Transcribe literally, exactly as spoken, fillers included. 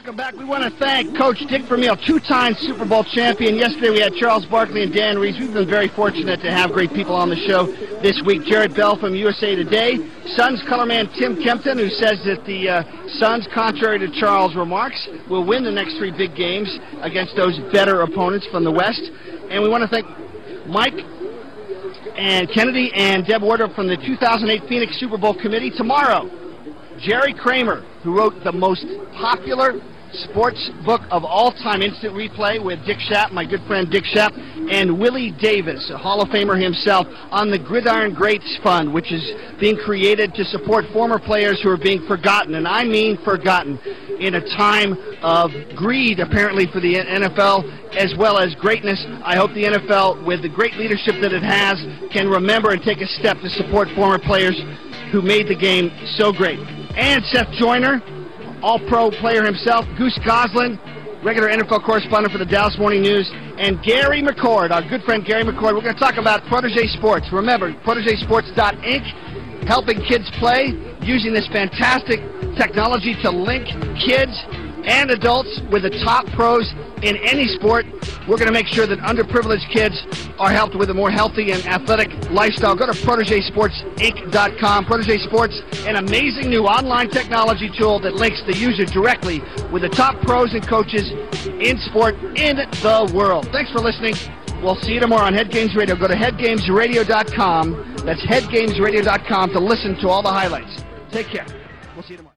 Welcome back. We want to thank Coach Dick Vermeil, two-time Super Bowl champion. Yesterday we had Charles Barkley and Dan Reeves. We've been very fortunate to have great people on the show this week. Jared Bell from U S A Today. Suns colorman Tim Kempton, who says that the uh, Suns, contrary to Charles' remarks, will win the next three big games against those better opponents from the West. And we want to thank Mike and Kennedy and Deb Wardrop from the two thousand eight Phoenix Super Bowl Committee. Tomorrow, Jerry Kramer, who wrote the most popular sports book of all time, Instant Replay, with Dick Schaap, my good friend Dick Schaap, and Willie Davis, a Hall of Famer himself, on the Gridiron Greats Fund, which is being created to support former players who are being forgotten, and I mean forgotten, in a time of greed, apparently, for the N F L, as well as greatness. I hope the N F L, with the great leadership that it has, can remember and take a step to support former players who made the game so great. And Seth Joyner, all-pro player himself, Goose Goslin, regular N F L correspondent for the Dallas Morning News, and Gary McCord, our good friend Gary McCord. We're going to talk about Protege Sports. Remember, protege sports dot inc, helping kids play, using this fantastic technology to link kids and adults with the top pros in any sport. We're going to make sure that underprivileged kids are helped with a more healthy and athletic lifestyle. Go to protege sports inc dot com. Protege Sports, an amazing new online technology tool that links the user directly with the top pros and coaches in sport in the world. Thanks for listening. We'll see you tomorrow on Head Games Radio. Go to head games radio dot com. That's head games radio dot com to listen to all the highlights. Take care. We'll see you tomorrow.